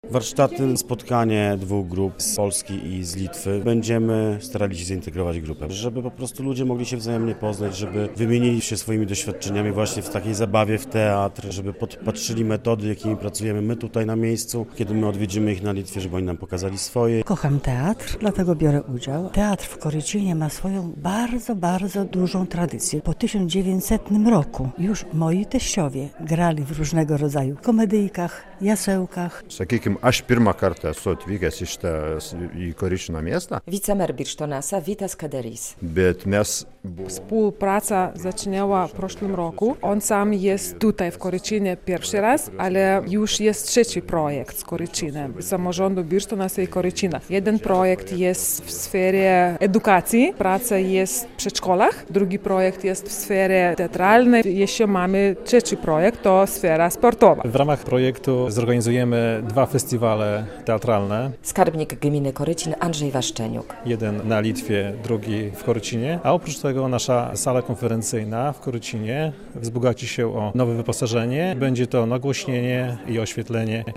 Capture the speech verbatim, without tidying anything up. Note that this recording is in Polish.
Warsztaty, spotkanie dwóch grup z Polski i z Litwy. Będziemy starali się zintegrować grupę, żeby po prostu ludzie mogli się wzajemnie poznać, żeby wymienili się swoimi doświadczeniami właśnie w takiej zabawie w teatr, żeby podpatrzyli metody, jakimi pracujemy my tutaj na miejscu, kiedy my odwiedzimy ich na Litwie, żeby oni nam pokazali swoje. Kocham teatr, dlatego biorę udział. Teatr w Korycinie ma swoją bardzo, bardzo dużą tradycję. Po tysiąc dziewięćsetnym roku już moi teściowie grali w różnego rodzaju komedyjkach, jasełkach. Sakykime, aš pirmą kartą esu atvykęs į šitą į Koryčino miestą. Wicemer Birštonasa Vitas Kaderys. Bet mes Współpraca zaczynała w zeszłym roku. On sam jest tutaj w Korycinie pierwszy raz, ale już jest trzeci projekt z Korycinem, samorządu Birštonasa i Korycina. Jeden projekt jest w sferze edukacji, praca jest w przedszkolach, drugi projekt jest w sferze teatralnej. Jeszcze mamy trzeci projekt, to sfera sportowa. W ramach projektu zorganizujemy dwa festiwale teatralne. Skarbnik gminy Korycin Andrzej Waszczeniuk. Jeden na Litwie, drugi w Korycinie, a oprócz tego nasza sala konferencyjna w Korycinie wzbogaci się o nowe wyposażenie. Będzie to nagłośnienie i oświetlenie